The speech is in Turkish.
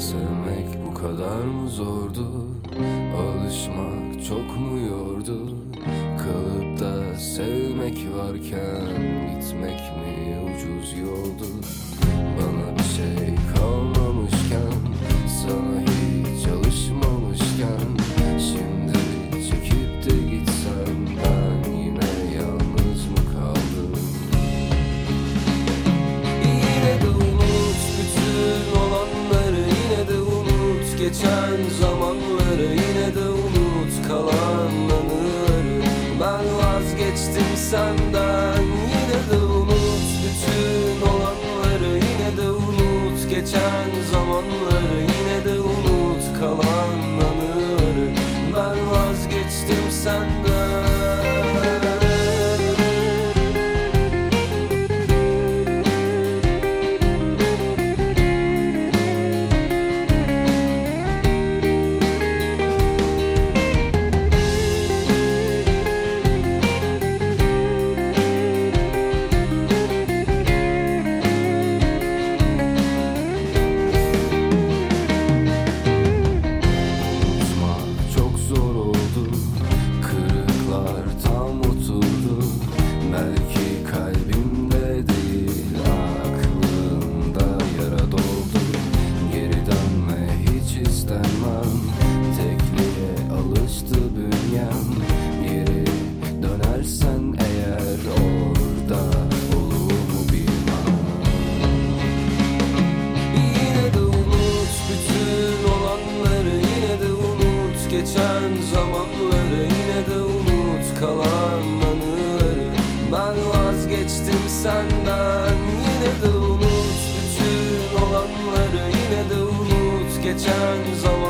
Sevmek bu kadar mı zordu? Alışmak çok mu yordu? Kalıp da sevmek varken gitmek mi ucuz yoldu? Bana bir şey kalmamışken, sana hiç alışmamışken, şimdi çekip de gitsem ben yine yalnız mı kaldım? Yine de unut bütün olanları, yine de unut geçen zamanları, yine de unut kalan anıları. Ben vazgeçtim senden, yine de unut bütün olanları, yine de unut geçen zamanları, yine de unut kalan anıları. Ben vazgeçtim senden. Belki kalbimde değil, aklımda yara doldu. Geri dönme hiç istemem, tekliğe alıştı bünyem. Geri dönersen eğer orada olur mu bilmem. Yine de unut bütün olanları, yine de unut geçen zamanları, yine de unut kalan anıları. Ben vazgeçtim senden, yine de unut bütün olanları, yine de unut geçen zaman.